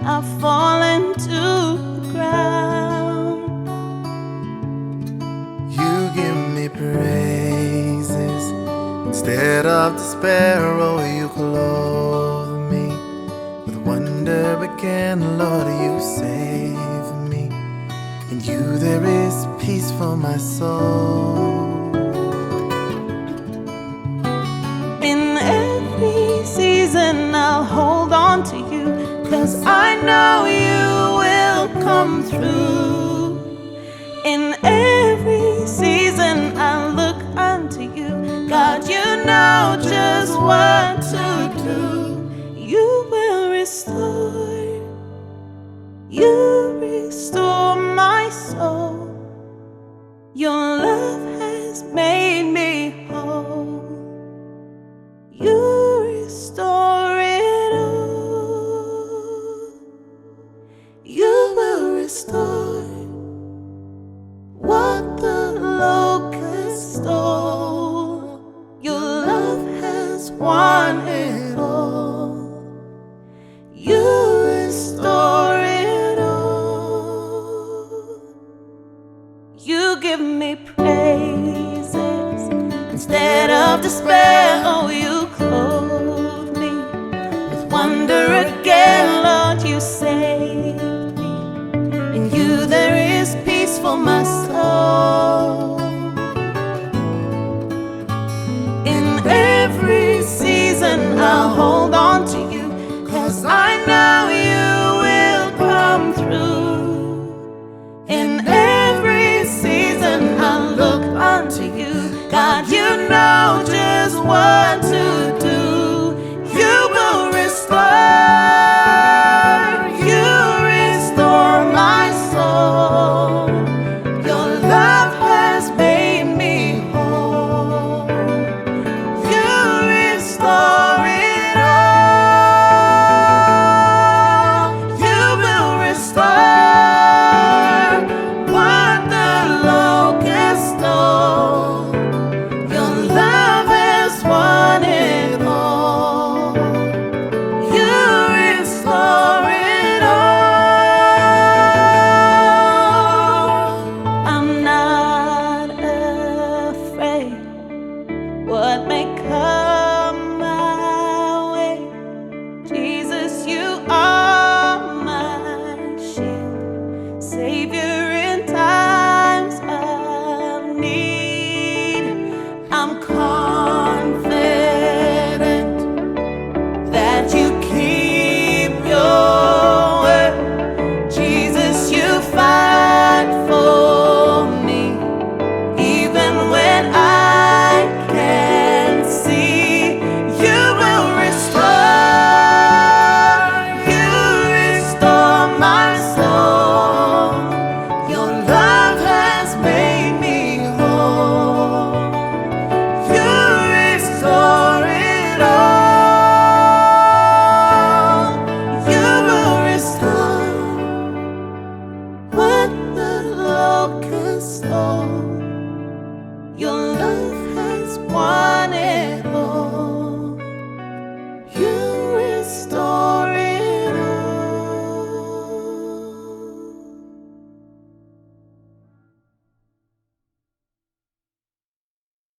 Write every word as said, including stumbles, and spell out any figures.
I've fallen to the ground. You give me praises instead of despair. Oh, you clothe me with wonder again. Lord, you save me. In you there is peace for my soul. In every season I'll hold on to you, 'cause I know you will come through. In every season I look unto you, God, you know just what to do. You will restore, you restore my soul. Your love has made me whole. You restore it all. You will restore what the locust stole. Your love has won it all. You restore it all. You give me praises instead of despair. Oh, you clothe me with wonder again. Lord, you saved me. In you there is peace for my soul. In every season I'll hold on to you, 'cause I know you will come through. In every season I'll look unto you, God, you know just what to do. You will restore, you restore my soul. Your love has made me whole. You restore it all. You will restore what the locust stole. Your love has won it all. You restore it all. I'm not afraid what may come my way. Jesus, you are my shield, Savior in times of need. I'm confident that you keep your word. Jesus, you fight for me, even when I can't see. You will restore, you restore my soul. Your love has made me whole. You restore it all. You will restore what the locust stole.